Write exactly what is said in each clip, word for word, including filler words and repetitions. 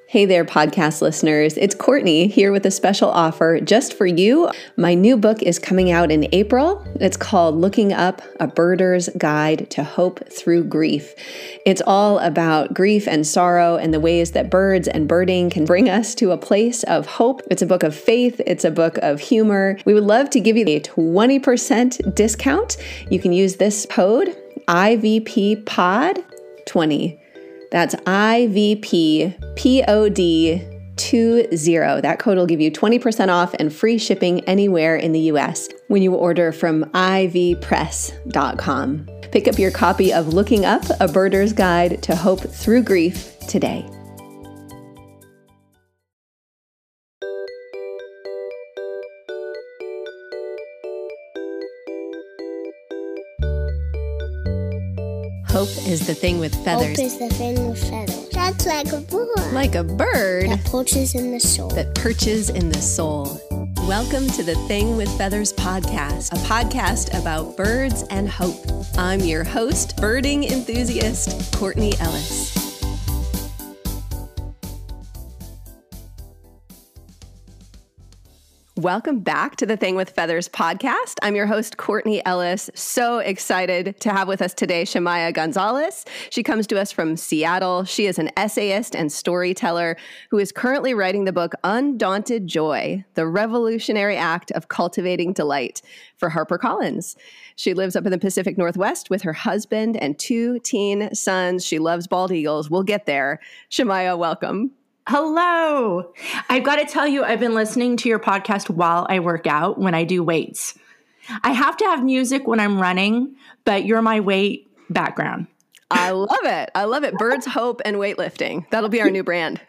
Hey there, podcast listeners. It's Courtney here with a special offer just for you. My new book is coming out in April. It's called Looking Up, A Birder's Guide to Hope Through Grief. It's all about grief and sorrow and the ways that birds and birding can bring us to a place of hope. It's a book of faith. It's a book of humor. We would love to give you a twenty percent discount. You can use this code I V P pod twenty. That's I V P P O D twenty. That code will give you twenty percent off and free shipping anywhere in the U S when you order from I V press dot com. Pick up your copy of Looking Up, A Birder's Guide to Hope Through Grief today. Hope is the thing with feathers. Hope is the thing with feathers. That's like a bird. Like a bird. That perches in the soul. That perches in the soul. Welcome to the Thing with Feathers podcast, a podcast about birds and hope. I'm your host, birding enthusiast, Courtney Ellis. Welcome back to the Thing with Feathers podcast. I'm your host, Courtney Ellis. So excited to have with us today Shemaya Gonzalez. She comes to us from Seattle. She is an essayist and storyteller who is currently writing the book Undaunted Joy, the revolutionary act of cultivating delight for HarperCollins. She lives up in the Pacific Northwest with her husband and two teen sons. She loves bald eagles. We'll get there. Shemaya, welcome. Hello. I've got to tell you, I've been listening to your podcast while I work out when I do weights. I have to have music when I'm running, but you're my weight background. I love it. I love it. Birds, hope, and weightlifting. That'll be our new brand.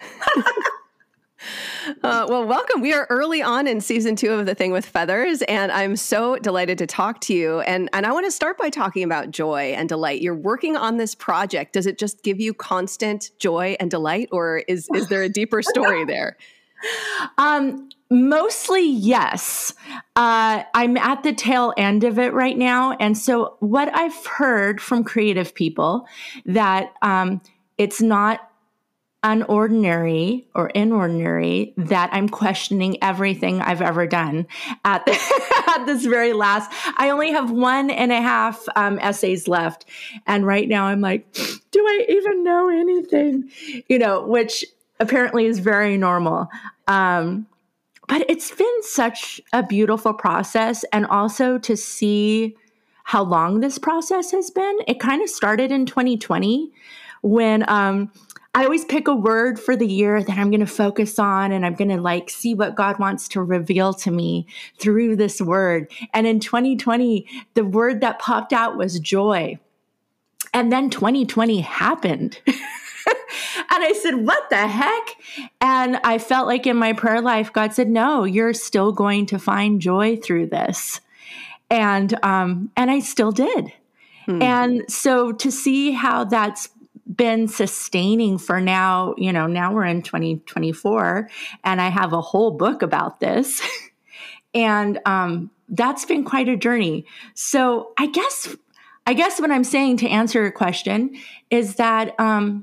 Uh, well, welcome. We are early on in season two of The Thing with Feathers, and I'm so delighted to talk to you. And, and I want to start by talking about joy and delight. You're working on this project. Does it just give you constant joy and delight, or is, is there a deeper story there? Um, mostly yes. Uh, I'm at the tail end of it right now. And so what I've heard from creative people that um, it's not unordinary or inordinary that I'm questioning everything I've ever done at, the, at this very last. I only have one and a half um, essays left. And right now I'm like, do I even know anything? You know, which apparently is very normal. Um, but it's been such a beautiful process. And also to see how long this process has been. It kind of started in twenty twenty when, um, I always pick a word for the year that I'm going to focus on, and I'm going to like see what God wants to reveal to me through this word. And in twenty twenty, the word that popped out was joy. And then twenty twenty happened. And I said, what the heck? And I felt like in my prayer life, God said, no, you're still going to find joy through this. And, um, and I still did. Hmm. And so to see how that's been sustaining for now, you know, now we're in twenty twenty-four and I have a whole book about this. and um, that's been quite a journey. So I guess, I guess what I'm saying to answer your question is that um,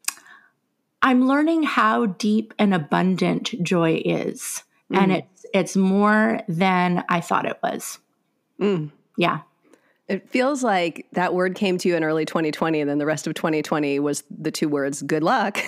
I'm learning how deep and abundant joy is. Mm. And it's, it's more than I thought it was. Mm. Yeah. It feels like that word came to you in early twenty twenty, and then the rest of twenty twenty was the two words, good luck.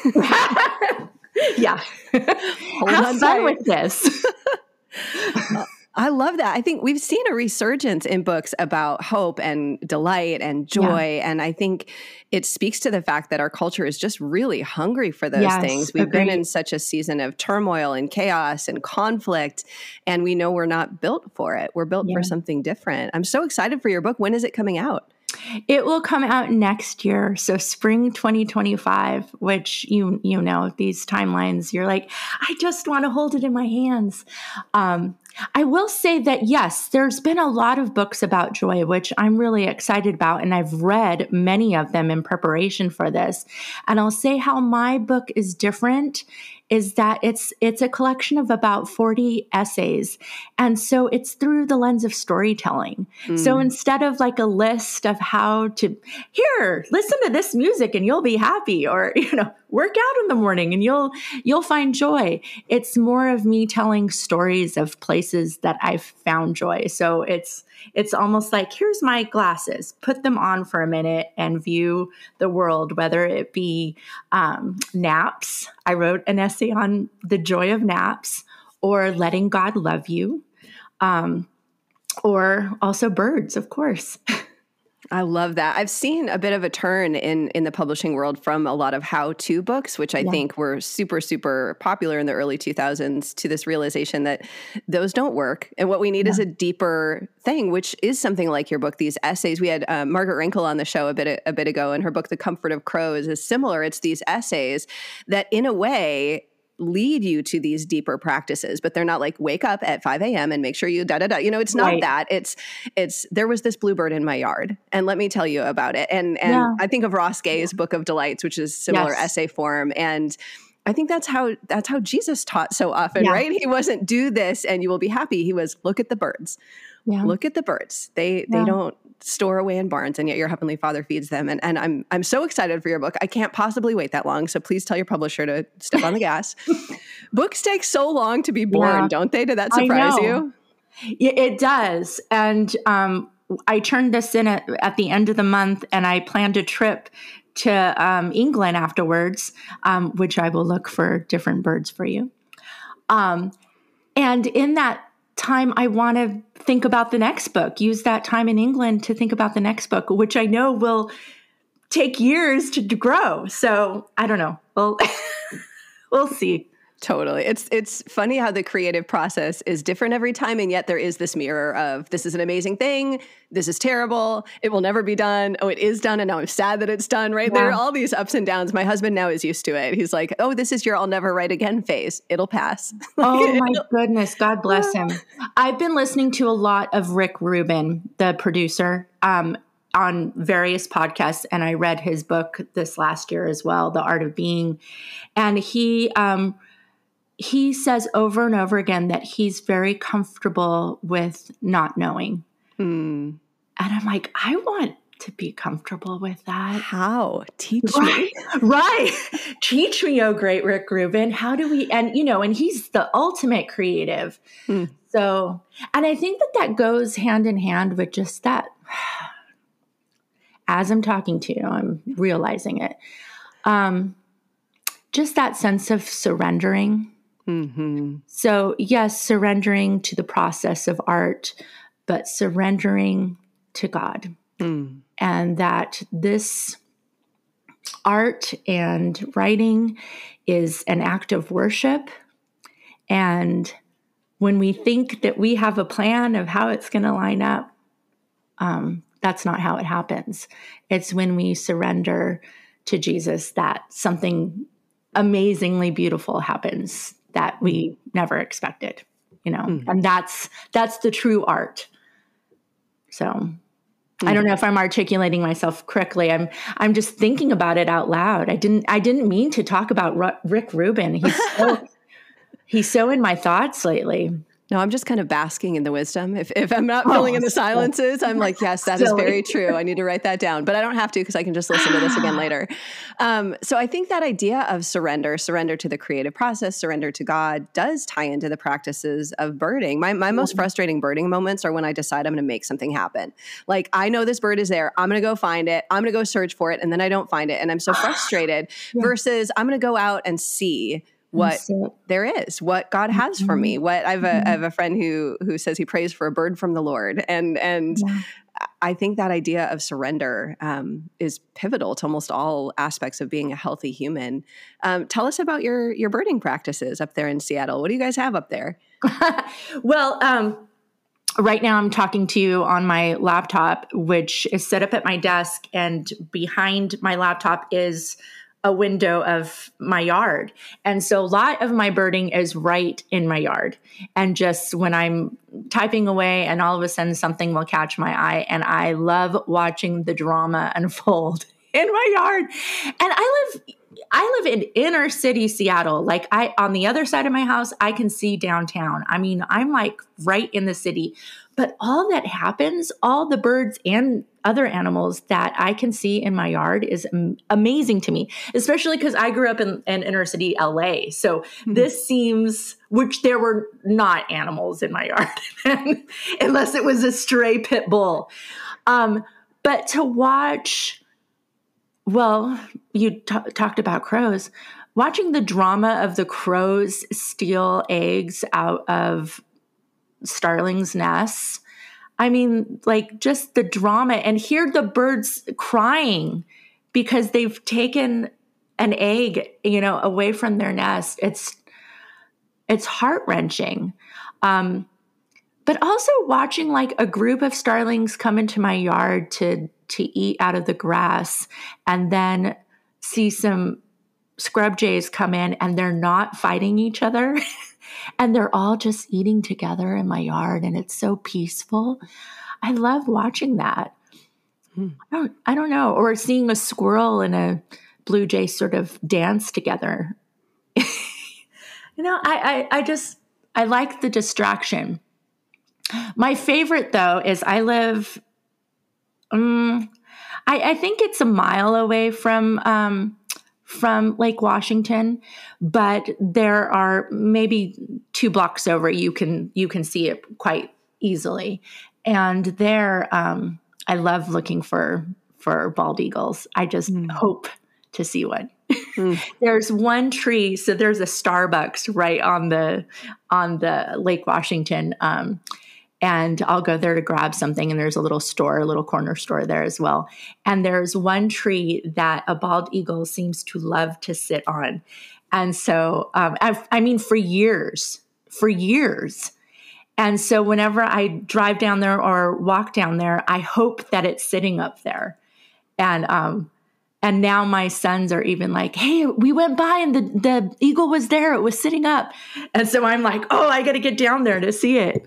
Yeah. Have fun with this. uh, I love that. I think we've seen a resurgence in books about hope and delight and joy. Yeah. And I think it speaks to the fact that our culture is just really hungry for those yes, things. We've agreed. been in such a season of turmoil and chaos and conflict, and we know we're not built for it. We're built yeah. for something different. I'm so excited for your book. When is it coming out? It will come out next year, so spring twenty twenty-five, which you you know, these timelines, you're like, I just want to hold it in my hands. Um, I will say that, yes, there's been a lot of books about joy, which I'm really excited about, and I've read many of them in preparation for this. And I'll say how my book is different is that it's it's a collection of about forty essays. And so it's through the lens of storytelling. Mm. So instead of like a list of how to, here, listen to this music and you'll be happy, or, you know, work out in the morning and you'll you'll find joy. It's more of me telling stories of places that I've found joy. So it's it's almost like, here's my glasses, put them on for a minute and view the world, whether it be um, naps. I wrote an essay on the joy of naps, or letting God love you, um, or also birds, of course. I love that. I've seen a bit of a turn in, in the publishing world from a lot of how-to books, which I yeah. think were super, super popular in the early two thousands, to this realization that those don't work. And what we need yeah. is a deeper thing, which is something like your book, these essays. We had uh, Margaret Rinkle on the show a bit, a bit ago, and her book, The Comfort of Crows, is similar. It's these essays that, in a way, lead you to these deeper practices, but they're not like, wake up at five a.m. and make sure you da da da. You know, it's not right. that. It's it's there was this bluebird in my yard, and let me tell you about it. And and yeah. I think of Ross Gay's yeah. Book of Delights, which is similar yes. essay form, and I think that's how that's how Jesus taught so often, yeah. right? He wasn't do this and you will be happy. He was look at the birds. Yeah. Look at the birds. They yeah. they don't store away in barns, and yet your Heavenly Father feeds them. And and I'm I'm so excited for your book. I can't possibly wait that long. So please tell your publisher to step on the gas. Books take so long to be born, yeah. don't they? Did that surprise you? It does. And um, I turned this in at, at the end of the month, and I planned a trip to um, England afterwards, um, which I will look for different birds for you. Um, and in that time, I want to think about the next book, use that time in England to think about the next book, which I know will take years to grow. So I don't know. We'll, we'll see. Totally. It's it's funny how the creative process is different every time, and yet there is this mirror of, this is an amazing thing, this is terrible, it will never be done, oh, it is done, and now I'm sad that it's done, right? Yeah. There are all these ups and downs. My husband now is used to it. He's like, oh, this is your I'll never write again phase. It'll pass. Oh my goodness. God bless him. I've been listening to a lot of Rick Rubin, the producer, um, on various podcasts, and I read his book this last year as well, The Art of Being. And he um He says over and over again that he's very comfortable with not knowing. Hmm. And I'm like, I want to be comfortable with that. How? Teach right. me. Right. Teach me, oh great Rick Rubin. How do we, and you know, and he's the ultimate creative. Hmm. So, and I think that that goes hand in hand with just that. As I'm talking to you, I'm realizing it. Um, just that sense of surrendering. Mm-hmm. So yes, surrendering to the process of art, but surrendering to God. Mm. And that this art and writing is an act of worship. And when we think that we have a plan of how it's going to line up, um, that's not how it happens. It's when we surrender to Jesus that something amazingly beautiful happens that we never expected, you know, mm. and that's, that's the true art. So mm. I don't know if I'm articulating myself correctly. I'm, I'm just thinking about it out loud. I didn't, I didn't mean to talk about R- Rick Rubin. He's so, he's so in my thoughts lately. No, I'm just kind of basking in the wisdom. If if I'm not filling oh, in the silences, I'm like, yes, that silly. is very true. I need to write that down. But I don't have to, because I can just listen to this again later. Um, so I think that idea of surrender, surrender to the creative process, surrender to God, does tie into the practices of birding. My my most frustrating birding moments are when I decide I'm going to make something happen. Like, I know this bird is there. I'm going to go find it. I'm going to go search for it. And then I don't find it. And I'm so frustrated yeah. versus I'm going to go out and see what there is, what God has for me. What I have a, I have a friend who who says he prays for a bird from the Lord, and and yeah. I think that idea of surrender um, is pivotal to almost all aspects of being a healthy human. Um, tell us about your your birding practices up there in Seattle. What do you guys have up there? Well, um, right now I'm talking to you on my laptop, which is set up at my desk, and behind my laptop is a window of my yard. And so a lot of my birding is right in my yard. And just when I'm typing away and all of a sudden something will catch my eye, and I love watching the drama unfold in my yard. And I live, I live in inner city Seattle. Like I, on the other side of my house, I can see downtown. I mean, I'm like right in the city, but all that happens, all the birds and other animals that I can see in my yard is am- amazing to me, especially because I grew up in, in inner city L A. So mm-hmm. this seems, which there were not animals in my yard, unless it was a stray pit bull. Um, but to watch, well, you t- talked about crows. Watching the drama of the crows steal eggs out of starlings' nests. I mean, like just the drama, and hear the birds crying because they've taken an egg, you know, away from their nest. It's it's heart-wrenching. Um, but also watching like a group of starlings come into my yard to to eat out of the grass, and then see some scrub jays come in and they're not fighting each other and they're all just eating together in my yard, and it's so peaceful. I love watching that. Hmm. I don't, I don't know. Or seeing a squirrel and a blue jay sort of dance together. you know, I, I, I just, I like the distraction. My favorite though is I live Um, I, I think it's a mile away from um, from Lake Washington, but there are maybe two blocks over. You can you can see it quite easily, and there um, I love looking for for bald eagles. I just mm. hope to see one. Mm. There's one tree, so there's a Starbucks right on the on the Lake Washington. Um, And I'll go there to grab something. And there's a little store, a little corner store there as well. And there's one tree that a bald eagle seems to love to sit on. And so, um, I've, I mean, for years, for years. And so whenever I drive down there or walk down there, I hope that it's sitting up there. And, um, and now my sons are even like, hey, we went by and the, the eagle was there. It was sitting up. And so I'm like, oh, I got to get down there to see it.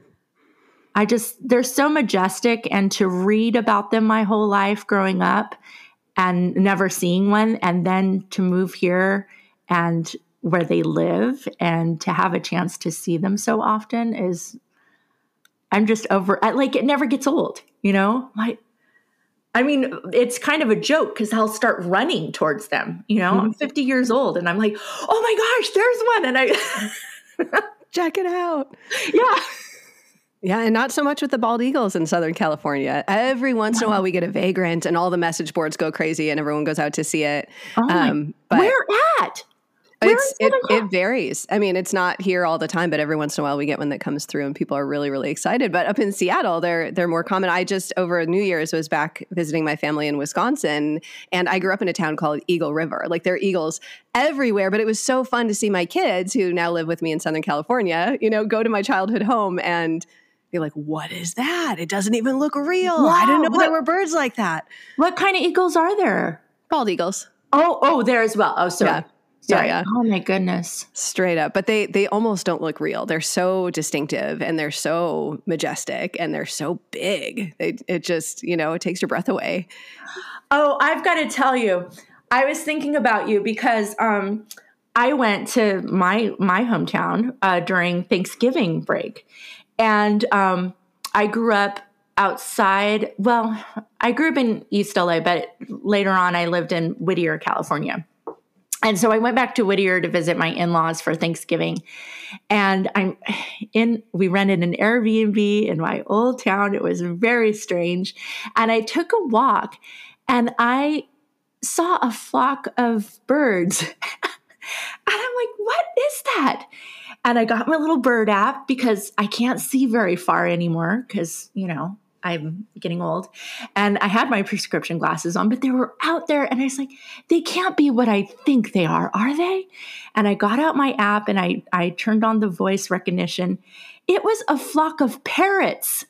I just, they're so majestic, and to read about them my whole life growing up and never seeing one, and then to move here and where they live and to have a chance to see them so often is, I'm just over, like it never gets old, you know? My, I mean, it's kind of a joke because I'll start running towards them, you know? Mm-hmm. I'm fifty years old and I'm like, oh my gosh, there's one. And I check it out. Yeah. Yeah, and not so much with the bald eagles in Southern California. Every once in a while we get a vagrant and all the message boards go crazy and everyone goes out to see it. Oh um, but where at? Where it's, it, it varies. I mean, it's not here all the time, but every once in a while we get one that comes through and people are really, really excited. But up in Seattle, they're they're more common. I just, over New Year's, was back visiting my family in Wisconsin, and I grew up in a town called Eagle River. Like, there are eagles everywhere, but it was so fun to see my kids, who now live with me in Southern California, you know, go to my childhood home and be like, what is that? It doesn't even look real. Wow, I didn't know what, there were birds like that. What kind of eagles are there? Bald eagles. Oh, oh, there as well. Oh, sorry. Yeah. Sorry. Yeah, yeah. Oh my goodness. Straight up. But they they almost don't look real. They're so distinctive and they're so majestic and they're so big. They, it just, you know, it takes your breath away. Oh, I've got to tell you, I was thinking about you because um, I went to my my hometown uh, during Thanksgiving break. And um, I grew up outside. Well, I grew up in East L A, but later on I lived in Whittier, California. And so I went back to Whittier to visit my in-laws for Thanksgiving. And I'm in, we rented an Airbnb in my old town. It was very strange. And I took a walk and I saw a flock of birds. And I'm like, what is that? And I got my little bird app because I can't see very far anymore because, you know, I'm getting old. And I had my prescription glasses on, but they were out there. And I was like, they can't be what I think they are, are they? And I got out my app and I, I turned on the voice recognition. It was a flock of parrots.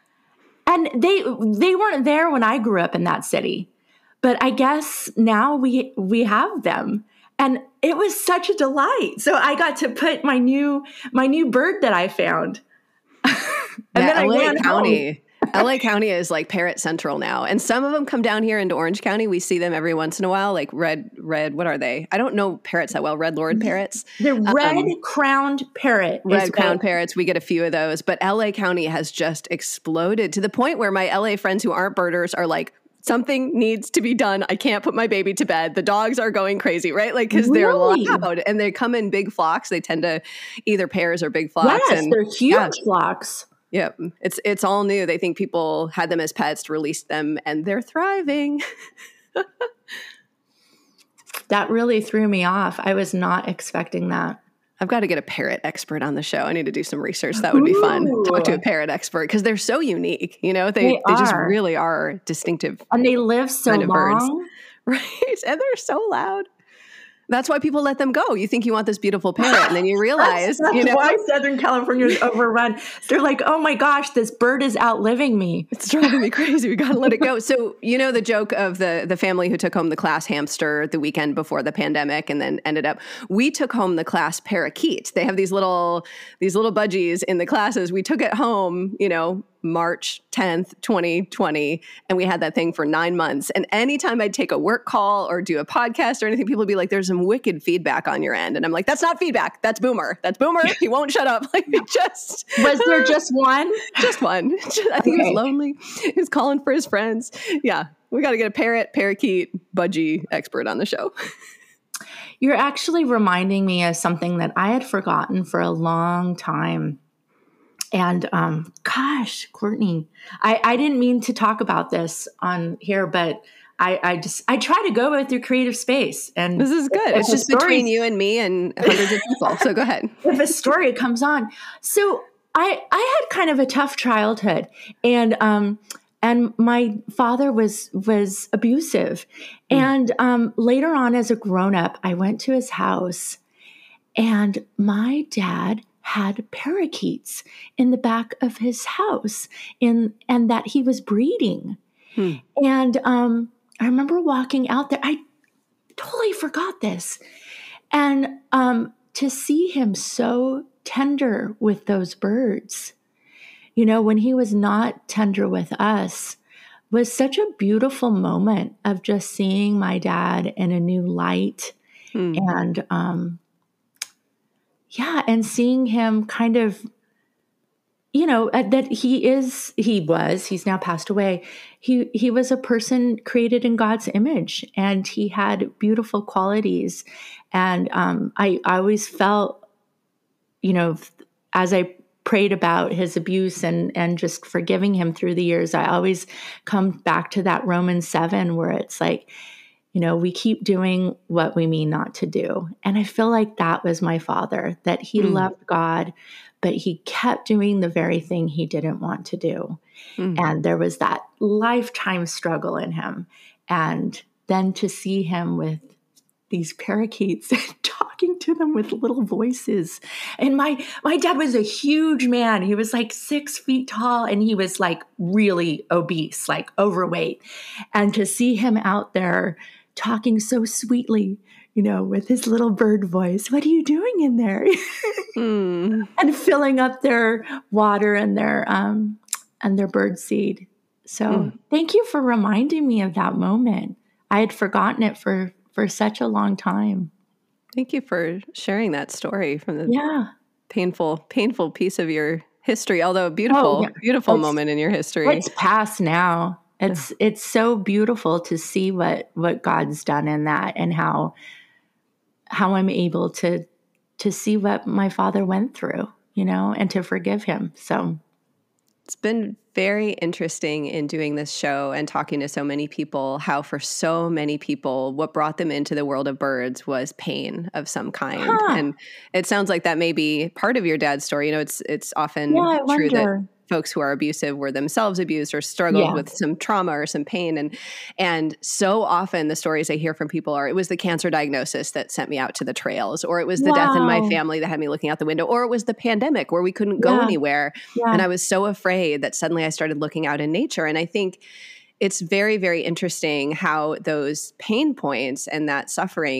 And they they weren't there when I grew up in that city. But I guess now we we have them. And it was such a delight. So I got to put my new my new bird that I found. And yeah, then I L A ran County. home. L A County is like parrot central now. And some of them come down here into Orange County. We see them every once in a while, like red, red, what are they? I don't know parrots that well. Red Lord parrots. The red-crowned um, parrot. Red-crowned parrots. We get a few of those. But L A County has just exploded to the point where my L A friends who aren't birders are like, something needs to be done. I can't put my baby to bed. The dogs are going crazy, right? Like, because they're really? loud and they come in big flocks. They tend to either pairs or big flocks. Yes, and, they're huge yeah. flocks. Yep. It's it's all new. They think people had them as pets, released them, and they're thriving. That really threw me off. I was not expecting that. I've got to get a parrot expert on the show. I need to do some research. That would be fun. Ooh. Talk to a parrot expert because they're so unique. You know, they, they, they just really are distinctive. And they live so kind of long. Birds. Right. And they're so loud. That's why people let them go. You think you want this beautiful parrot, and then you realize, that's, that's you know, why Southern California is overrun. They're like, oh my gosh, this bird is outliving me. It's driving me crazy. We got to let it go. So, you know, the joke of the the family who took home the class hamster the weekend before the pandemic, and then ended up, we took home the class parakeet. They have these little these little budgies in the classes. We took it home, you know, March tenth, twenty twenty, and we had that thing for nine months. And anytime I'd take a work call or do a podcast or anything, people would be like, there's some wicked feedback on your end. And I'm like, that's not feedback. That's Boomer. That's Boomer. He won't shut up. Like, just. Was there just one? Just one. Just, I think okay. He was lonely. He was calling for his friends. Yeah. We got to get a parrot, parakeet, budgie expert on the show. You're actually reminding me of something that I had forgotten for a long time. And um, gosh, Courtney, I, I didn't mean to talk about this on here, but I, I just I try to go with your creative space. And this is good. It's just story, between you and me and hundreds of people. So go ahead. If a story comes on, so I I had kind of a tough childhood, and um and my father was was abusive, mm. and um later on as a grown up, I went to his house, and my dad had parakeets in the back of his house in and that he was breeding. Hmm. And um, I remember walking out there. I totally forgot this. And um, to see him so tender with those birds, you know, when he was not tender with us, was such a beautiful moment of just seeing my dad in a new light. Hmm. And um Yeah, and seeing him kind of, you know, uh, that he is, he was, he's now passed away. He he was a person created in God's image, and he had beautiful qualities. And um, I, I always felt, you know, as I prayed about his abuse and and just forgiving him through the years, I always come back to that Romans seven where it's like, you know, we keep doing what we mean not to do. And I feel like that was my father, that he mm. loved God, but he kept doing the very thing he didn't want to do. Mm. And there was that lifetime struggle in him. And then to see him with these parakeets talking to them with little voices. And my, my dad was a huge man. He was like six feet tall, and he was like really obese, like overweight. And to see him out there talking so sweetly, you know, with his little bird voice, what are you doing in there? mm. And filling up their water and their um and their bird seed. So mm. thank you for reminding me of that moment. I had forgotten it for for such a long time. Thank you for sharing that story from the yeah. painful, painful piece of your history, although a beautiful, oh, yeah. beautiful it's, moment in your history. It's past now. It's it's so beautiful to see what, what God's done in that, and how how I'm able to to see what my father went through, you know, and to forgive him. So it's been very interesting in doing this show and talking to so many people, how for so many people, what brought them into the world of birds was pain of some kind. Huh. And it sounds like that may be part of your dad's story. You know, it's it's often yeah, true that folks who are abusive were themselves abused or struggled yeah. with some trauma or some pain. And and so often the stories I hear from people are, it was the cancer diagnosis that sent me out to the trails, or it was the wow. death in my family that had me looking out the window, or it was the pandemic where we couldn't go yeah. anywhere. Yeah. And I was so afraid that suddenly I started looking out in nature. And I think it's very, very interesting how those pain points and that suffering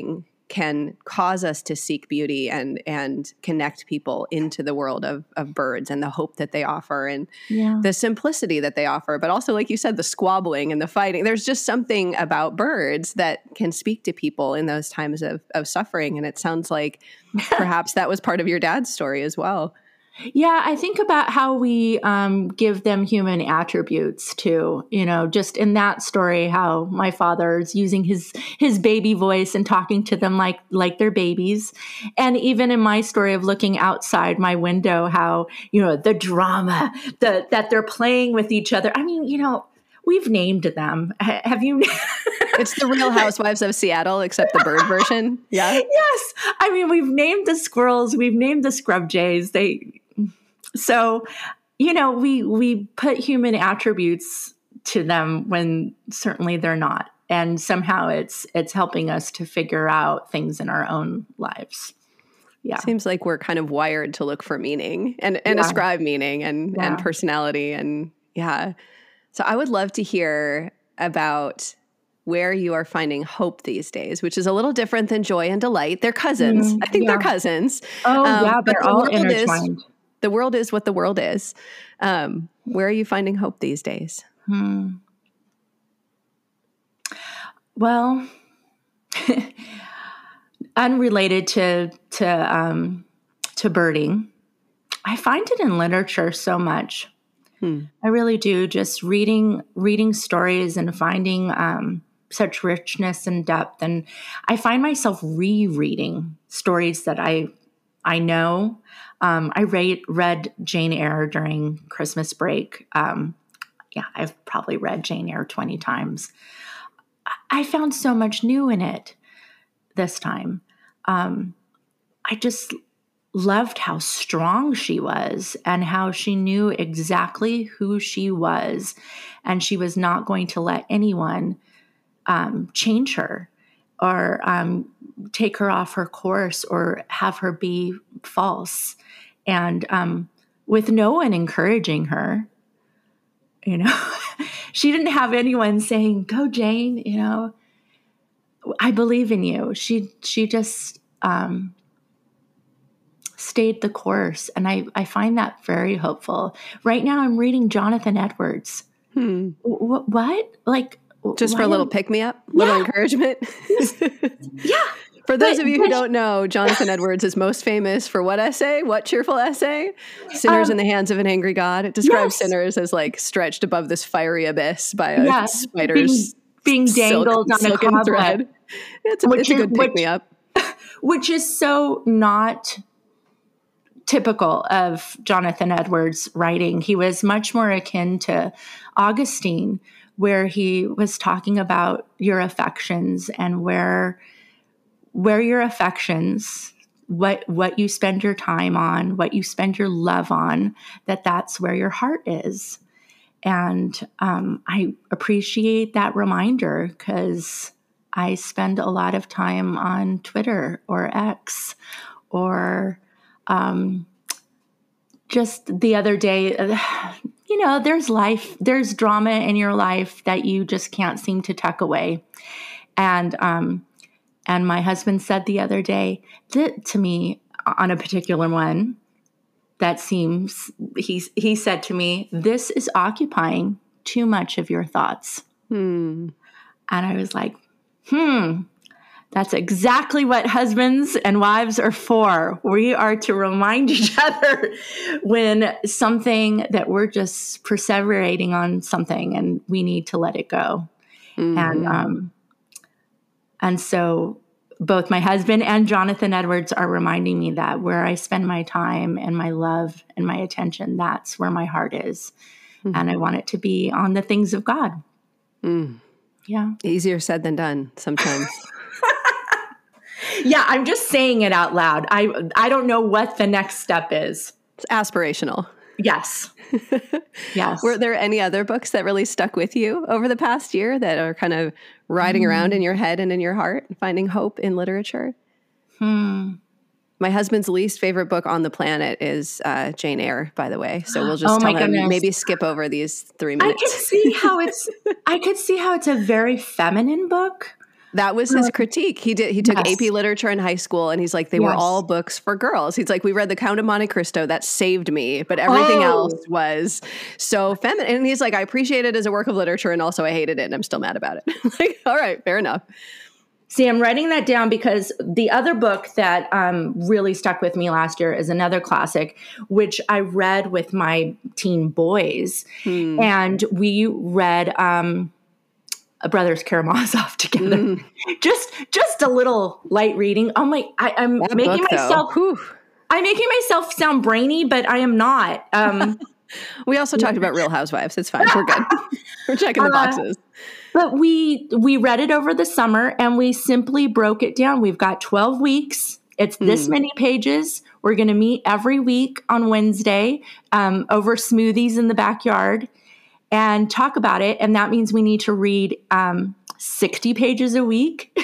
can cause us to seek beauty and and connect people into the world of, of birds and the hope that they offer and Yeah. the simplicity that they offer, but also, like you said, the squabbling and the fighting. There's just something about birds that can speak to people in those times of, of suffering. And it sounds like perhaps that was part of your dad's story as well. Yeah, I think about how we um, give them human attributes too. You know, just in that story, how my father's using his his baby voice and talking to them like like they're babies, and even in my story of looking outside my window, how you know the drama the, that they're playing with each other. I mean, you know, we've named them. H- have you? It's the Real Housewives of Seattle, except the bird version. Yeah. Yes, I mean, we've named the squirrels, we've named the scrub jays. They. So, you know, we we put human attributes to them when certainly they're not. And somehow it's it's helping us to figure out things in our own lives. Yeah. Seems like we're kind of wired to look for meaning and, and Yeah. ascribe meaning and, Yeah. and personality. And yeah. So I would love to hear about where you are finding hope these days, which is a little different than joy and delight. They're cousins. Mm, I think yeah. they're cousins. Oh, Um, yeah, but they're the all world is- intertwined. The world is what the world is. Um, where are you finding hope these days? Hmm. Well, unrelated to to um, to birding, I find it in literature so much. Hmm. I really do. Just reading reading stories and finding um, such richness and depth, and I find myself rereading stories that I I know. Um, I read, read Jane Eyre during Christmas break. Um, yeah, I've probably read Jane Eyre twenty times. I found so much new in it this time. Um, I just loved how strong she was and how she knew exactly who she was. And she was not going to let anyone um, change her or um, take her off her course or have her be false. And um, with no one encouraging her, you know, she didn't have anyone saying, "Go, Jane," you know, "I believe in you." She she just um, stayed the course. And I, I find that very hopeful. Right now I'm reading Jonathan Edwards. Hmm. W- what? Like, Just for why a little am- pick-me-up, little Yeah. encouragement. Yeah. For those But- of you who but- don't know, Jonathan Edwards is most famous for what essay? What cheerful essay? Sinners Um, in the Hands of an Angry God. It describes yes. sinners as like stretched above this fiery abyss by a Yeah, spider's being silk- dangled on a silken cobweb. thread. It's a, Which it's a is- good which- pick-me-up. Which is so not typical of Jonathan Edwards' writing. He was much more akin to Augustine, where he was talking about your affections and where where your affections, what what you spend your time on, what you spend your love on, that that's where your heart is. And um, I appreciate that reminder because I spend a lot of time on Twitter or X or um, just the other day, uh, you know, there's life, there's drama in your life that you just can't seem to tuck away. And, um, and my husband said the other day that to me on a particular one that seems, he, he said to me, "This is occupying too much of your thoughts." Hmm. And I was like, hmm, that's exactly what husbands and wives are for. We are to remind each other when something that we're just perseverating on something and we need to let it go. Mhm. And, um, and so both my husband and Jonathan Edwards are reminding me that where I spend my time and my love and my attention, that's where my heart is. Mhm. And I want it to be on the things of God. Mm. Yeah. Easier said than done sometimes. Yeah, I'm just saying it out loud. I I don't know what the next step is. It's aspirational. Yes. Yes. Were there any other books that really stuck with you over the past year that are kind of riding Mm. around in your head and in your heart, finding hope in literature? Hmm. My husband's least favorite book on the planet is uh, Jane Eyre, by the way. So we'll just Oh, tell my him goodness. maybe skip over these three I minutes. could see how it's I could see how it's a very feminine book. That was his critique. He did. He took Yes. A P literature in high school, and he's like, they were Yes. all books for girls. He's like, we read The Count of Monte Cristo. That saved me, but everything Oh. else was so feminine. And he's like, I appreciate it as a work of literature, and also I hated it, and I'm still mad about it. Like, all right, fair enough. See, I'm writing that down because the other book that um, really stuck with me last year is another classic, which I read with my teen boys. Hmm. And we read um, Brothers Karamazov together. Mm. Just just a little light reading. Oh my, I, I'm That making book, though. myself Whew. I'm making myself sound brainy, but I am not. Um, We also talked about Real Housewives. It's fine. We're good. We're checking the Uh, boxes. But we we read it over the summer and we simply broke it down. We've got twelve weeks. It's this Hmm. many pages. We're going to meet every week on Wednesday um, over smoothies in the backyard and talk about it. And that means we need to read um, sixty pages a week.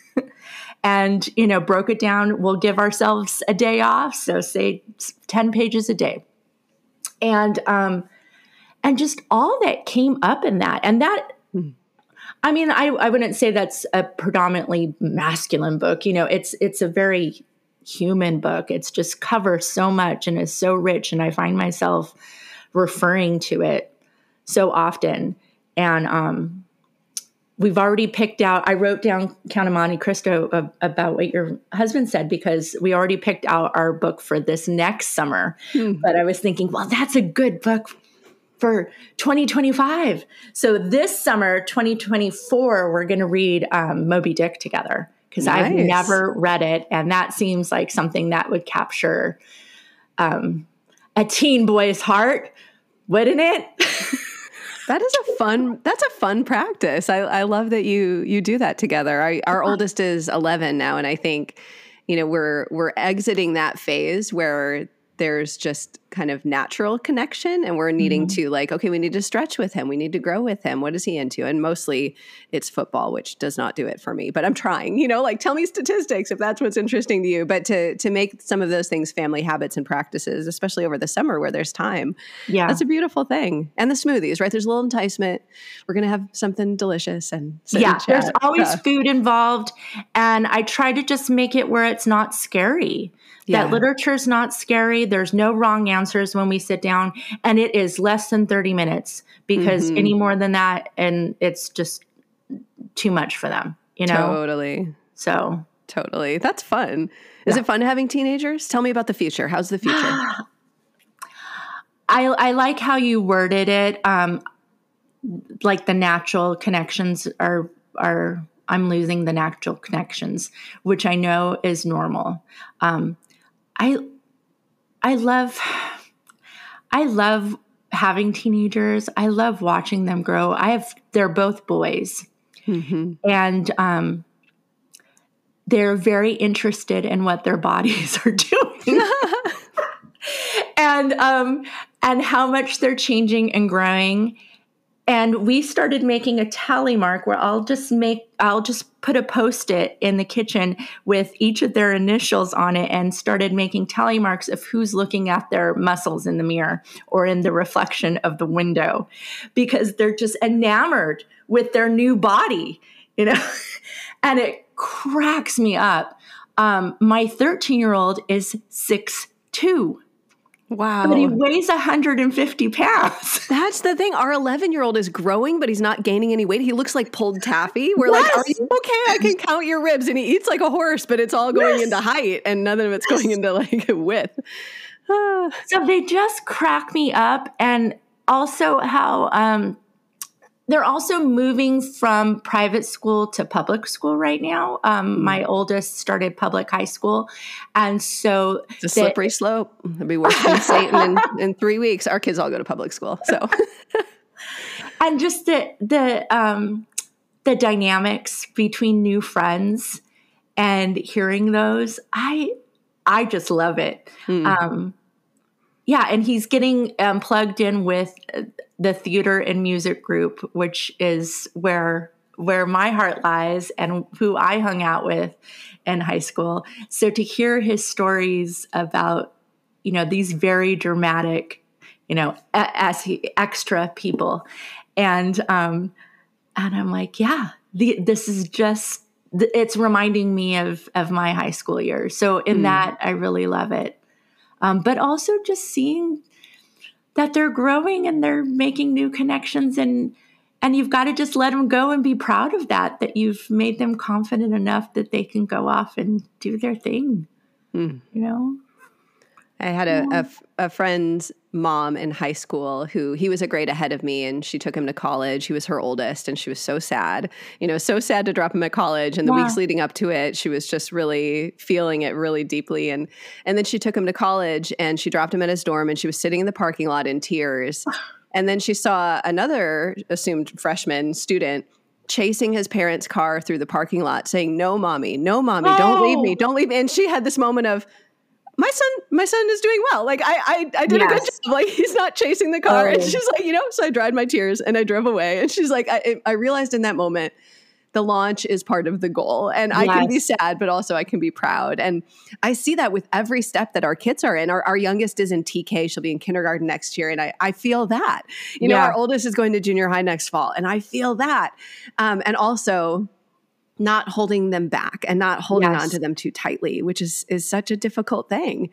And, you know, broke it down. We'll give ourselves a day off. So say ten pages a day. And um, and just all that came up in that. And that, I mean, I, I wouldn't say that's a predominantly masculine book. You know, it's it's a very human book. It's just covers so much and is so rich. And I find myself referring to it so often. And um, we've already picked out, I wrote down Count of Monte Cristo uh, about what your husband said, because we already picked out our book for this next summer. Hmm. But I was thinking, well, that's a good book for twenty twenty-five. So this summer, twenty twenty-four, we're going to read um, Moby Dick together, because I've Nice. never read it. And that seems like something that would capture um, a teen boy's heart, wouldn't it? That is a fun, that's a fun practice. I, I love that you you do that together. Our, our oldest is eleven now, and I think, you know, we're we're exiting that phase where there's just kind of natural connection, and we're needing Mm-hmm. to like, okay, we need to stretch with him. We need to grow with him. What is he into? And mostly it's football, which does not do it for me, but I'm trying, you know, like tell me statistics if that's what's interesting to you. But to to make some of those things family habits and practices, especially over the summer where there's time, Yeah. that's a beautiful thing. And the smoothies, right? There's a little enticement. We're going to have something delicious and sit Yeah, and chat. there's always Yeah. food involved. And I try to just make it where it's not scary. Yeah. That literature's not scary. There's no wrong answers when we sit down. And it is less than thirty minutes, because Mhm. any more than that, and it's just too much for them, you know? Totally. So Totally. That's fun. Is Yeah. it fun having teenagers? Tell me about the future. How's the future? I, I like how you worded it. Um, like the natural connections are, are, I'm losing the natural connections, which I know is normal. Um, I, I love, I love having teenagers. I love watching them grow. I have, they're both boys, hmm and um, they're very interested in what their bodies are doing. and um, and how much they're changing and growing. And we started making a tally mark where I'll just make, I'll just put a Post-it in the kitchen with each of their initials on it, and started making tally marks of who's looking at their muscles in the mirror or in the reflection of the window, because they're just enamored with their new body, you know, and it cracks me up. Um, my thirteen year old is six two. Wow. But he weighs one hundred fifty pounds. That's the thing. Our eleven year old is growing, but he's not gaining any weight. He looks like pulled taffy. We're like, are Yes. you okay? I can count your ribs. And he eats like a horse, but it's all going Yes. into height and none of it's going into like width. Ah. So they just crack me up. And also how um, they're also moving from private school to public school right now. Um, my oldest started public high school. And so It's a the- slippery slope. It'll be worse than Satan in, in three weeks. Our kids all go to public school. So and just the the um, the dynamics between new friends and hearing those, I I just love it. Mm. Um, yeah, and he's getting um, plugged in with the theater and music group, which is where where my heart lies and who I hung out with in high school. So to hear his stories about, you know, these very dramatic, you know, as he, extra people, and um, and I'm like, yeah, the, this is just th- it's reminding me of, of my high school years. So in mm. that, I really love it. Um, but also just seeing that they're growing and they're making new connections, and and you've got to just let them go and be proud of that, that you've made them confident enough that they can go off and do their thing, mm. you know? I had a, yeah. a, a friend's mom in high school who, he was a grade ahead of me, and she took him to college. He was her oldest, and she was so sad, you know, so sad to drop him at college. And the yeah. weeks leading up to it, she was just really feeling it really deeply. And, and then she took him to college, and she dropped him at his dorm, and she was sitting in the parking lot in tears. And then she saw another assumed freshman student chasing his parents' car through the parking lot saying, "No, mommy, no, mommy, oh. don't leave me, don't leave me." And she had this moment of, my son, my son is doing well. Like I, I, I did yes. a good job. Like he's not chasing the car. Oh. And she's like, you know, so I dried my tears and I drove away. And she's like, I, I realized in that moment, the launch is part of the goal. And yes. I can be sad, but also I can be proud. And I see that with every step that our kids are in. Our, our youngest is in T K. She'll be in kindergarten next year. And I, I feel that. You know, yeah. our oldest is going to junior high next fall. And I feel that. Um, and also not holding them back and not holding yes. on to them too tightly, which is, is such a difficult thing.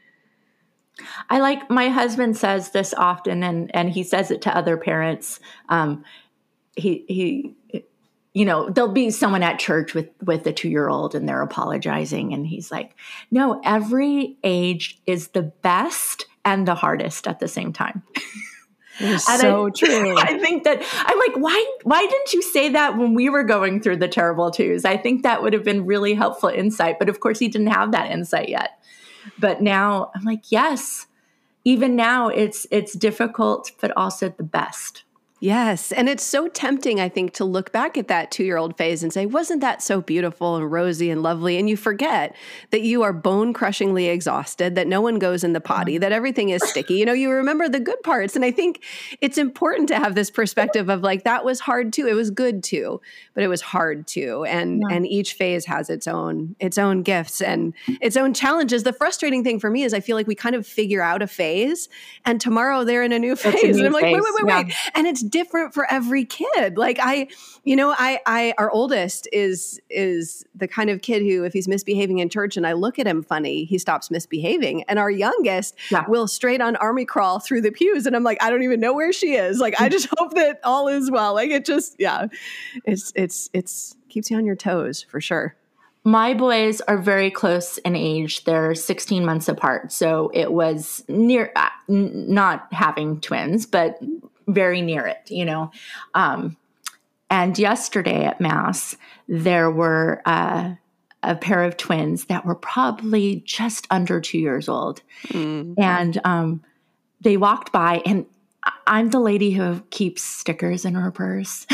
I like, my husband says this often, and, and he says it to other parents. Um, he, he, you know, there'll be someone at church with, with a two-year-old and they're apologizing. And he's like, no, every age is the best and the hardest at the same time. It's so I, true. I think that I'm like, why, why didn't you say that when we were going through the terrible twos? I think that would have been really helpful insight. But of course he didn't have that insight yet. But now I'm like, yes, even now it's, it's difficult, but also the best. Yes. And it's so tempting, I think, to look back at that two-year-old phase and say, wasn't that so beautiful and rosy and lovely? And you forget that you are bone-crushingly exhausted, that no one goes in the potty, that everything is sticky. You know, you remember the good parts. And I think it's important to have this perspective of like, that was hard too. It was good too, but it was hard too. And yeah. and each phase has its own its own gifts and its own challenges. The frustrating thing for me is I feel like we kind of figure out a phase and tomorrow they're in a new phase. A new and I'm like, phase. wait, wait, wait, yeah. wait. And it's different for every kid. Like I, you know, I, I, our oldest is, is the kind of kid who, if he's misbehaving in church and I look at him funny, he stops misbehaving. And our youngest yeah. will straight on army crawl through the pews. And I'm like, I don't even know where she is. Like, I just hope that all is well. Like it just, yeah, it's, it's, it's keeps you on your toes for sure. My boys are very close in age. They're sixteen months apart. So it was near, uh, n- not having twins, but very near it, you know. Um, and yesterday at Mass, there were uh, a pair of twins that were probably just under two years old. Mm-hmm. And um, they walked by, and I'm the lady who keeps stickers in her purse.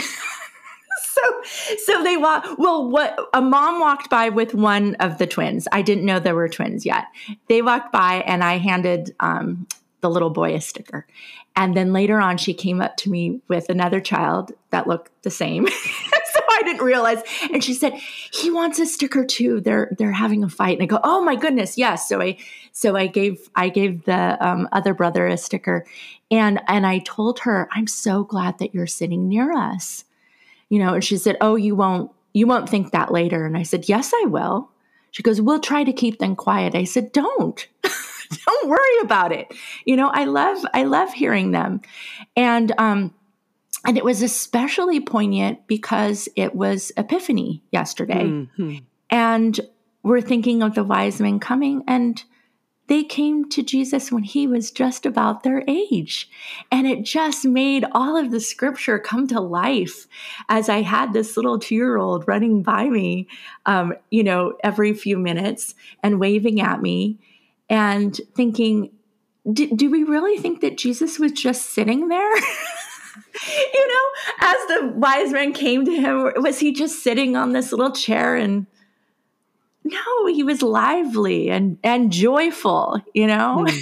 So, so they walk. Well, what a mom walked by with one of the twins. I didn't know there were twins yet. They walked by, and I handed um, the little boy a sticker. And then later on, she came up to me with another child that looked the same. So I didn't realize. And she said, "He wants a sticker too. They're they're having a fight." And I go, "Oh my goodness, yes." So I so I gave I gave the um, other brother a sticker, and and I told her, "I'm so glad that you're sitting near us." You know, and she said, "Oh, you won't, you won't think that later." And I said, "Yes, I will." She goes, "We'll try to keep them quiet." I said, "Don't, don't worry about it." You know, I love, I love hearing them. And, um, and it was especially poignant because it was Epiphany yesterday. Mm-hmm. And we're thinking of the wise men coming, and they came to Jesus when he was just about their age. And it just made all of the scripture come to life as I had this little two-year-old running by me, um, you know, every few minutes and waving at me and thinking, do, do we really think that Jesus was just sitting there? You know, as the wise men came to him, was he just sitting on this little chair? And no, he was lively and, and joyful, you know? Mm.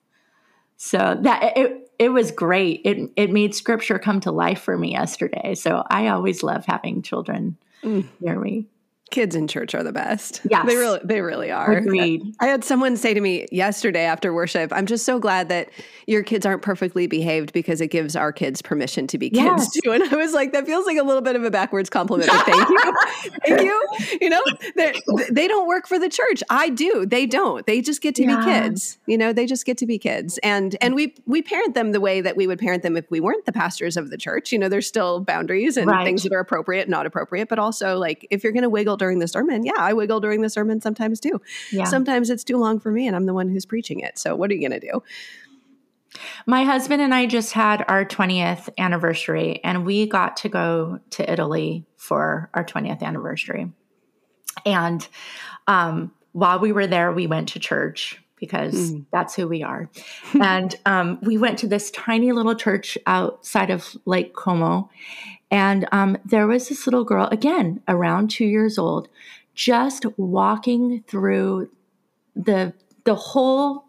So that it, it was great. It, it made scripture come to life for me yesterday. So I always love having children mm. near me. Kids in church are the best. Yes. They really, they really are. Agreed. I had someone say to me yesterday after worship, I'm just so glad that your kids aren't perfectly behaved because it gives our kids permission to be kids Yes. too. And I was like, that feels like a little bit of a backwards compliment, but thank you. Thank you. You know, they don't work for the church. I do. They don't. They just get to Yeah. be kids. You know, they just get to be kids. And, and we, we parent them the way that we would parent them if we weren't the pastors of the church. You know, there's still boundaries and Right. things that are appropriate, not appropriate, but also like, if you're going to wiggle during the sermon, yeah, I wiggle during the sermon sometimes too. Yeah. Sometimes it's too long for me and I'm the one who's preaching it. So what are you going to do? My husband and I just had our twentieth anniversary, and we got to go to Italy for our twentieth anniversary. And um, while we were there, we went to church because mm. that's who we are. And um, we went to this tiny little church outside of Lake Como. And um, there was this little girl, again, around two years old, just walking through the the whole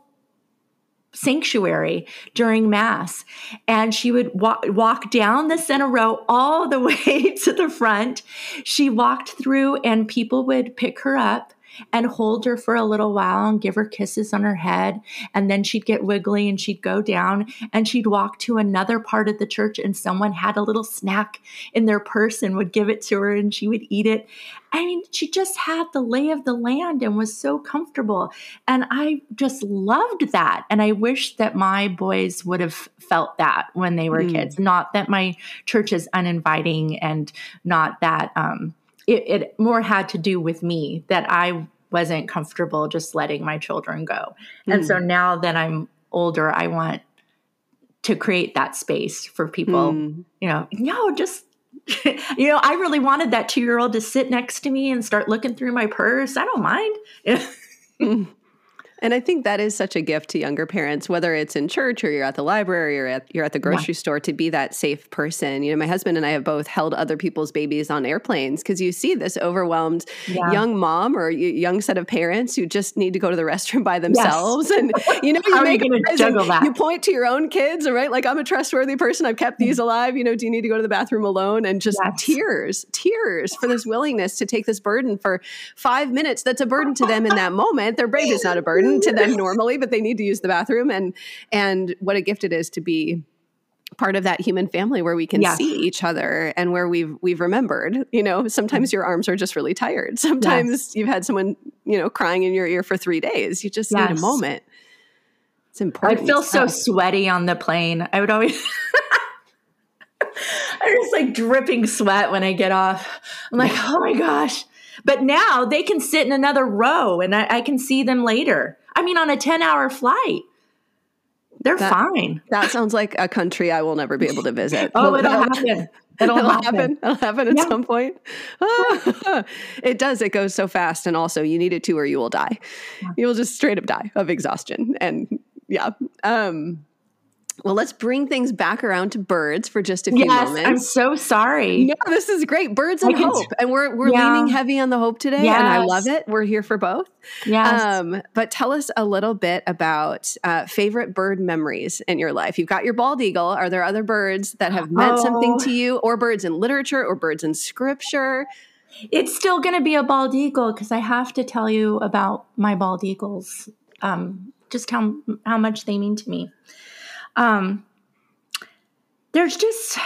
sanctuary during Mass. And she would walk, walk down the center row all the way to the front. She walked through and people would pick her up and hold her for a little while and give her kisses on her head. And then she'd get wiggly and she'd go down and she'd walk to another part of the church and someone had a little snack in their purse and would give it to her and she would eat it. I mean, she just had the lay of the land and was so comfortable. And I just loved that. And I wish that my boys would have felt that when they were mm. kids. Not that my church is uninviting and not that, um, It, it more had to do with me, that I wasn't comfortable just letting my children go. And mm. so now that I'm older, I want to create that space for people, mm. you know, no, just, you know, I really wanted that two-year-old to sit next to me and start looking through my purse. I don't mind. mm. And I think that is such a gift to younger parents, whether it's in church or you're at the library or at, you're at the grocery yeah. store, to be that safe person. You know, my husband and I have both held other people's babies on airplanes because you see this overwhelmed yeah. young mom or young set of parents who just need to go to the restroom by themselves. Yes. And, you know, you make a juggle that. You point to your own kids, right? Like, I'm a trustworthy person. I've kept these alive. You know, do you need to go to the bathroom alone? And just yes. tears, tears for this willingness to take this burden for five minutes. That's a burden to them in that moment. Their brain is not a burden to them normally, but they need to use the bathroom. And and what a gift it is to be part of that human family where we can yes. see each other and where we've we've remembered. You know, sometimes your arms are just really tired. Sometimes yes. you've had someone, you know, crying in your ear for three days. You just yes. need a moment. It's important. I feel so sweaty on the plane. I would always I'm just like dripping sweat when I get off. I'm like, oh my gosh. But now they can sit in another row and I, I can see them later. I mean, on a ten-hour flight, they're that, fine. That sounds like a country I will never be able to visit. oh, it'll happen. It'll, it'll happen. happen. It'll happen at yeah. some point. It does. It goes so fast. And also, you need it to or you will die. Yeah. You will just straight up die of exhaustion. And yeah. Um, Well, let's bring things back around to birds for just a few yes, moments. I'm so sorry. No, this is great. Birds and hope. And we're we're yeah. leaning heavy on the hope today. Yes. And I love it. We're here for both. Yes. Um, but tell us a little bit about uh, favorite bird memories in your life. You've got your bald eagle. Are there other birds that have meant oh. something to you, or birds in literature or birds in scripture? It's still going to be a bald eagle because I have to tell you about my bald eagles, um, just how how much they mean to me. Um, there's just,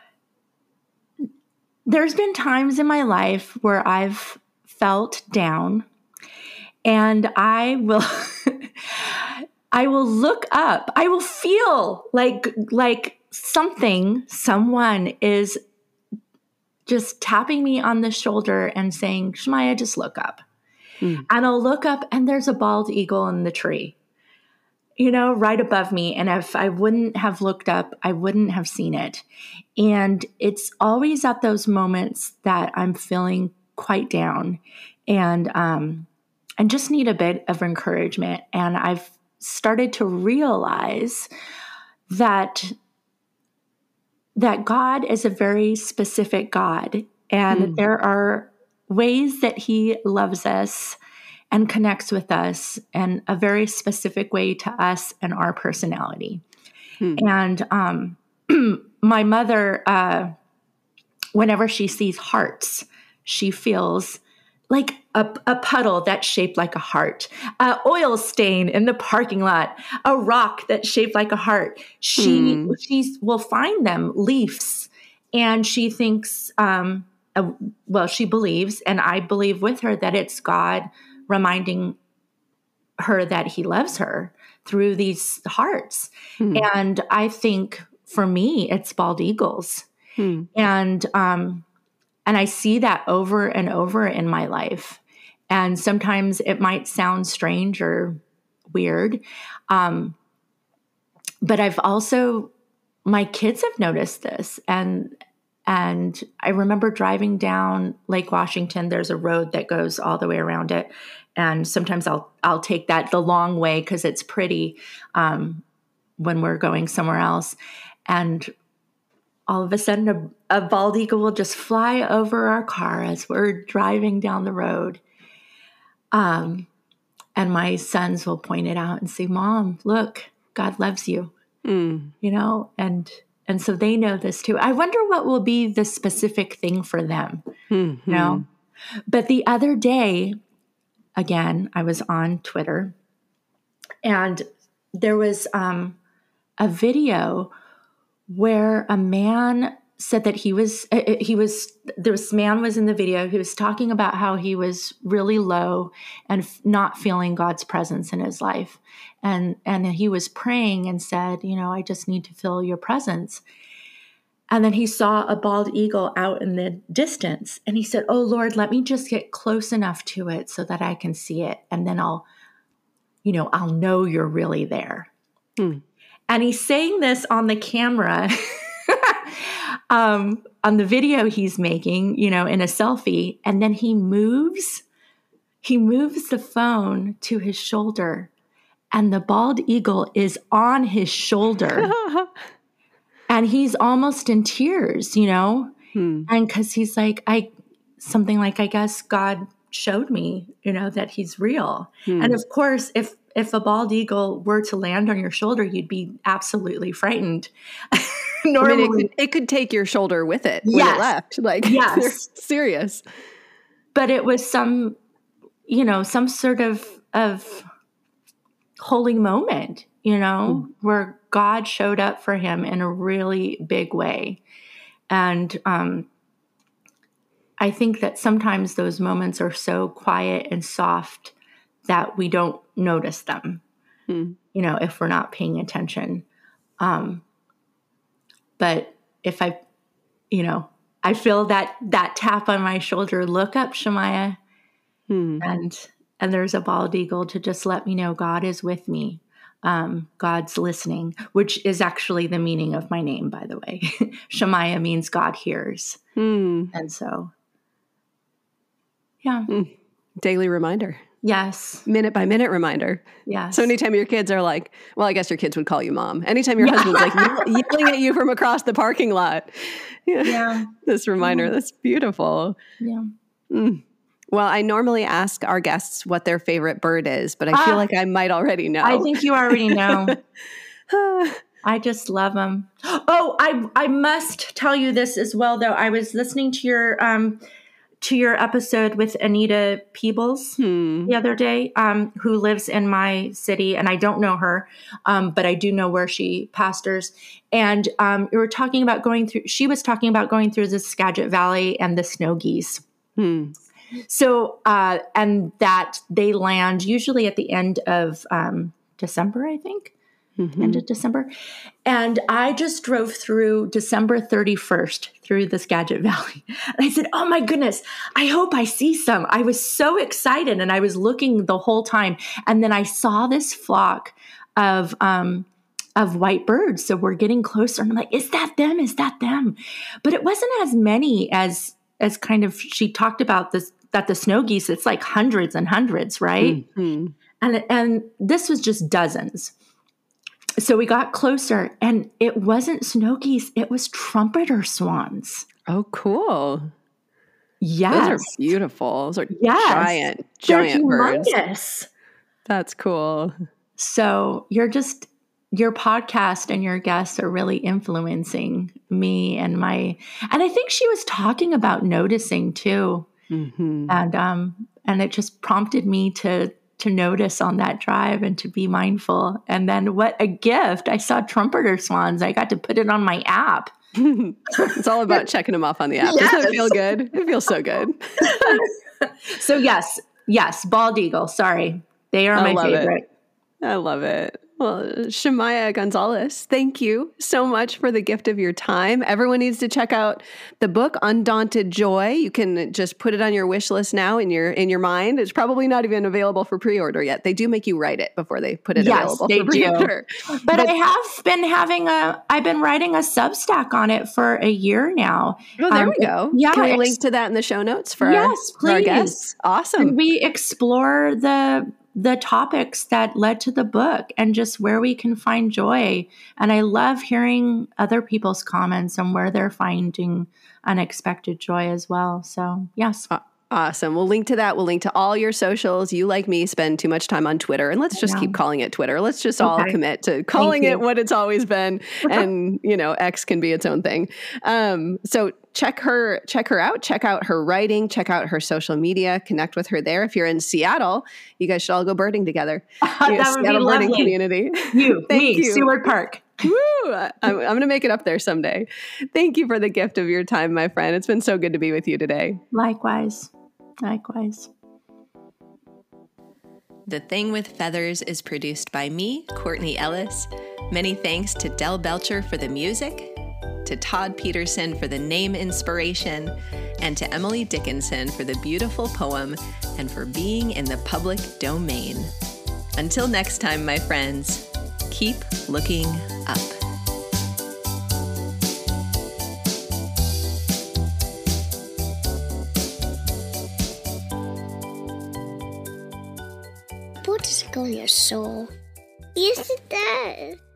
there's been times in my life where I've felt down and I will, I will look up, I will feel like, like something, someone is just tapping me on the shoulder and saying, Shemaya, just look up. Mm. And I'll look up and there's a bald eagle in the tree, you know, right above me. And if I wouldn't have looked up, I wouldn't have seen it. And it's always at those moments that I'm feeling quite down and, um, and just need a bit of encouragement. And I've started to realize that, that God is a very specific God. And mm. there are ways that he loves us and connects with us in a very specific way to us and our personality. Hmm. And um, my mother, uh, whenever she sees hearts, she feels like a, a puddle that's shaped like a heart, a oil stain in the parking lot, a rock that's shaped like a heart. She Hmm. she will find them, leaves, and she thinks, um, uh, well, she believes, and I believe with her, that it's God reminding her that he loves her through these hearts. Hmm. And I think for me, it's bald eagles. Hmm. And um, and I see that over and over in my life. And sometimes it might sound strange or weird. Um, but I've also, my kids have noticed this. And and I remember driving down Lake Washington. There's a road that goes all the way around it. And sometimes I'll I'll take that the long way because it's pretty um, when we're going somewhere else. And all of a sudden, a, a bald eagle will just fly over our car as we're driving down the road. Um, and my sons will point it out and say, "Mom, look, God loves you." Mm. You know, and and so they know this too. I wonder what will be the specific thing for them. Mm-hmm. You know, but the other day, again, I was on Twitter, and there was um, a video where a man said that he was, uh, he was, this man was in the video, he was talking about how he was really low and f- not feeling God's presence in his life. And, and he was praying and said, you know, I just need to feel your presence. And then he saw a bald eagle out in the distance. And he said, oh, Lord, let me just get close enough to it so that I can see it. And then I'll, you know, I'll know you're really there. Hmm. And he's saying this on the camera, um, on the video he's making, you know, in a selfie. And then he moves, he moves the phone to his shoulder. And the bald eagle is on his shoulder. And he's almost in tears, you know, Hmm. and because he's like, I, something like, I guess God showed me, you know, that he's real. Hmm. And of course, if, if a bald eagle were to land on your shoulder, you'd be absolutely frightened. Normally, I mean, it could, it could take your shoulder with it when Yes. it left. Like, Yes. they're serious. but it was some, you know, some sort of, of holy moment, you know, Hmm. where God showed up for him in a really big way. And um, I think that sometimes those moments are so quiet and soft that we don't notice them, Hmm. you know, if we're not paying attention. Um, but if I, you know, I feel that that tap on my shoulder, look up, Shemaiah, Hmm. and and there's a bald eagle to just let me know God is with me. Um, God's listening, which is actually the meaning of my name, by the way. Shemaiah means God hears. Hmm. And so, yeah. Hmm. Daily reminder. Yes. Minute by minute reminder. Yes. So anytime your kids are like, well, I guess your kids would call you mom. Anytime your Yeah. husband's like yell- yelling at you from across the parking lot. Yeah. Yeah. This reminder, Yeah. that's beautiful. Yeah. Mm. Well, I normally ask our guests what their favorite bird is, but I Ah, feel like I might already know. I think you already know. I just love them. Oh, I I must tell you this as well, though. I was listening to your um to your episode with Anita Peebles Hmm. the other day, um, who lives in my city, and I don't know her, um, but I do know where she pastors. And um, you were talking about going through. She was talking about going through the Skagit Valley and the snow geese. Hmm. So, uh, and that they land usually at the end of um, December, I think, Mhm. end of December. And I just drove through December thirty-first through the Skagit Valley. And I said, oh my goodness, I hope I see some. I was so excited and I was looking the whole time. And then I saw this flock of, um, of white birds. So we're getting closer and I'm like, is that them? Is that them? But it wasn't as many as, as kind of, she talked about this, that the snow geese, it's like hundreds and hundreds, right? Mhm. And, and this was just dozens. So we got closer and it wasn't snow geese, it was trumpeter swans. Oh, cool. Yes. Those are beautiful. Those are Yes. giant, They're giant birds. humongous. That's cool. So you're just, your podcast and your guests are really influencing me and my, and I think she was talking about noticing too. Mm-hmm. And um, and it just prompted me to to notice on that drive and to be mindful. And then what a gift. I saw trumpeter swans. I got to put it on my app. It's all about checking them off on the app. Yes. Doesn't it feel good? It feels so good. So yes, yes, bald eagle. Sorry. They are I my favorite. It. I love it. Well, Shemaya Gonzalez, thank you so much for the gift of your time. Everyone needs to check out the book, Undaunted Joy. You can just put it on your wish list now in your in your mind. It's probably not even available for pre-order yet. They do make you write it before they put it yes, available they for pre-order. Do. But, but I have been having a, I've been writing a Substack on it for a year now. Oh, there um, we go. Yeah, can we link to that in the show notes for, yes, our, please. for our guests? Awesome. And we explore the the topics that led to the book and just where we can find joy. And I love hearing other people's comments on where they're finding unexpected joy as well. So yes. Uh, awesome. We'll link to that. We'll link to all your socials. You, like me, spend too much time on Twitter, and let's just yeah. keep calling it Twitter. Let's just okay. all commit to calling it what it's always been. And, you know, X can be its own thing. Um, so check her, check her out, check out her writing, check out her social media, connect with her there. If you're in Seattle, you guys should all go birding together. That would Seattle be birding lovely. Community. You, Thank me, you. Seward Park. Woo! I'm, I'm going to make it up there someday. Thank you for the gift of your time, my friend. It's been so good to be with you today. Likewise. Likewise. The Thing with Feathers is produced by me, Courtney Ellis. Many thanks to Del Belcher for the music, to Todd Peterson for the name inspiration, and to Emily Dickinson for the beautiful poem and for being in the public domain. Until next time, my friends, keep looking up. What does it go in your soul? Yes, it does.